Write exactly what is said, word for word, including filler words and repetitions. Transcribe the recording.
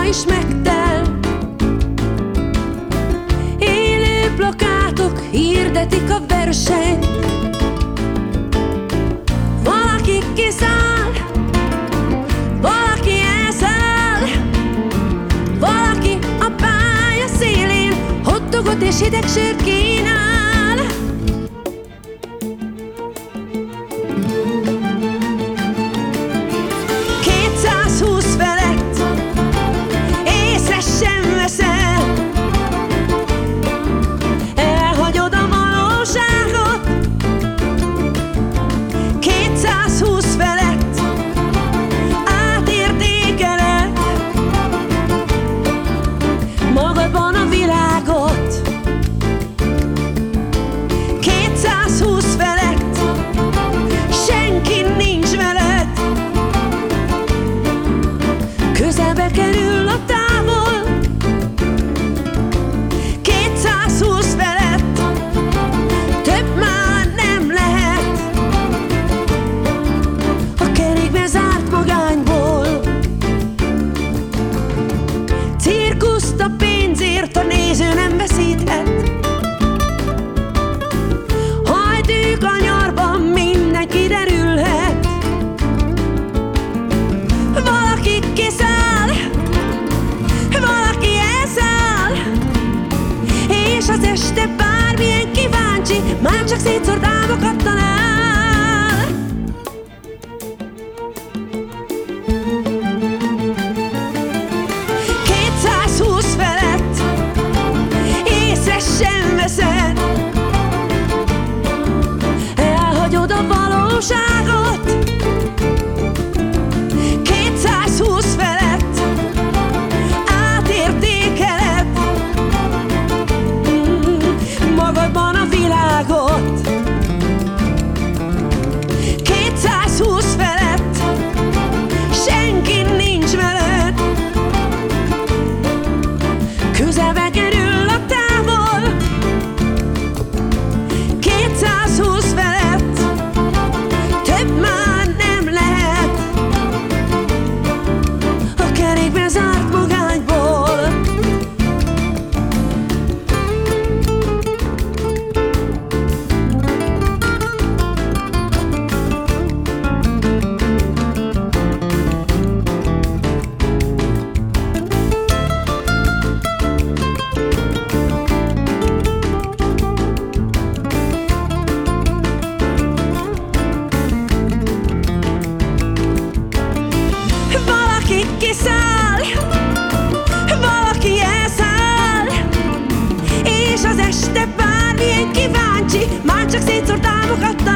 is megtel. Élő plakátok hirdetik a versenyt. Valaki kiszáll, valaki elszáll, valaki a pálya szélén hotdogot és hideg sört kínál. kétszázhúsz felett észre sem veszel, elhagyod a valóságot. kétszázhúsz felett átértékeled magadban a világot. kétszázhúsz felett senki nincs veled, közelbe kerül a távol. kétszázhúsz felett több már nem lehet a kerékbe zárt magányból. Cirkuszt a pénzért a néző nem veszíthet. Hajdük a nyarban mindenki derülhet. Valaki kiszáll, valaki elszáll, és az este bármilyen kíváncsi már csak szétszórt álmokat talál. kétszázhúsz felett észre sem veszed, elhagyod a valóságot. kétszázhúsz felett átértékeled mm, magadban a világot. kétszázhúsz felett senki nincs veled, közelbe kerül a távol. kétszázhúsz felett több már nem lehet a kerékbe zárt magányból. Valaki kiszáll, valaki elszáll, és az este bármilyen kíváncsi már csak szétszórt álmokat